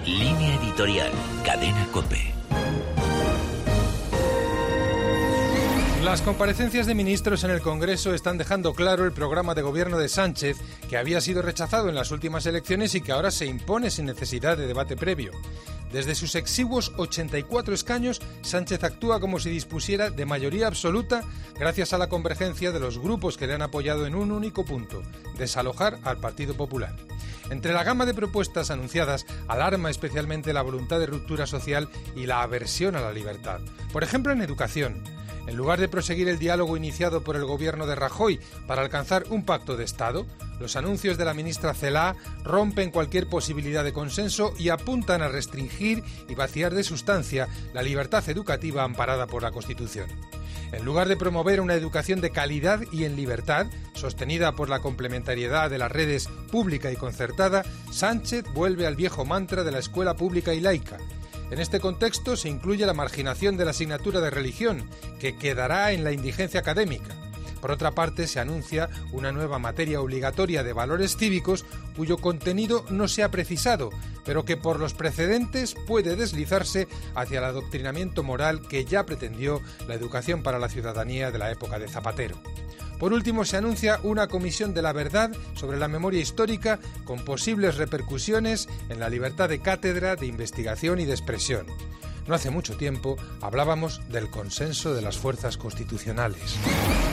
Línea editorial, Cadena COPE. Las comparecencias de ministros en el Congreso están dejando claro el programa de gobierno de Sánchez, que había sido rechazado en las últimas elecciones y que ahora se impone sin necesidad de debate previo. Desde sus exiguos 84 escaños, Sánchez actúa como si dispusiera de mayoría absoluta gracias a la convergencia de los grupos que le han apoyado en un único punto: desalojar al Partido Popular. Entre la gama de propuestas anunciadas, alarma especialmente la voluntad de ruptura social y la aversión a la libertad. Por ejemplo, en educación. En lugar de proseguir el diálogo iniciado por el gobierno de Rajoy para alcanzar un pacto de Estado, los anuncios de la ministra Celaá rompen cualquier posibilidad de consenso y apuntan a restringir y vaciar de sustancia la libertad educativa amparada por la Constitución. En lugar de promover una educación de calidad y en libertad, sostenida por la complementariedad de las redes pública y concertada, Sánchez vuelve al viejo mantra de la escuela pública y laica. En este contexto se incluye la marginación de la asignatura de religión, que quedará en la indigencia académica. Por otra parte, se anuncia una nueva materia obligatoria de valores cívicos cuyo contenido no se ha precisado, pero que por los precedentes puede deslizarse hacia el adoctrinamiento moral que ya pretendió la educación para la ciudadanía de la época de Zapatero. Por último, se anuncia una comisión de la verdad sobre la memoria histórica con posibles repercusiones en la libertad de cátedra, de investigación y de expresión. No hace mucho tiempo hablábamos del consenso de las fuerzas constitucionales.